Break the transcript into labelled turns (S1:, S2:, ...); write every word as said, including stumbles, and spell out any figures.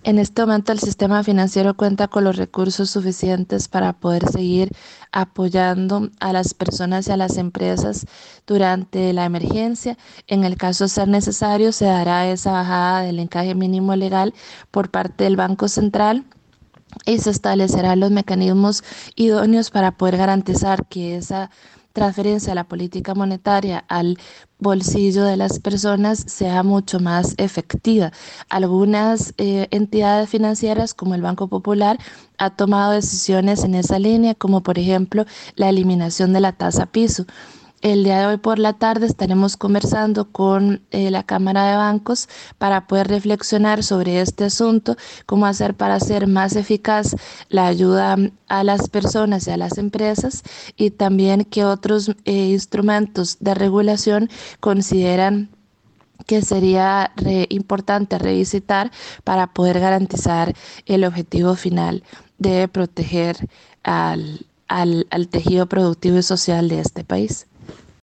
S1: En este momento el sistema financiero cuenta con los recursos suficientes para poder seguir apoyando a las personas y a las empresas durante la emergencia. En el caso de ser necesario, se dará esa bajada del encaje mínimo legal por parte del Banco Central y se establecerán los mecanismos idóneos para poder garantizar que esa transferencia a la política monetaria al bolsillo de las personas sea mucho más efectiva. Algunas eh, entidades financieras como el Banco Popular ha tomado decisiones en esa línea, como por ejemplo la eliminación de la tasa piso. El día de hoy por la tarde estaremos conversando con eh, la Cámara de Bancos para poder reflexionar sobre este asunto, cómo hacer para hacer más eficaz la ayuda a las personas y a las empresas y también qué otros eh, instrumentos de regulación consideran que sería re importante revisitar para poder garantizar el objetivo final de proteger al, al, al tejido productivo y social de este país.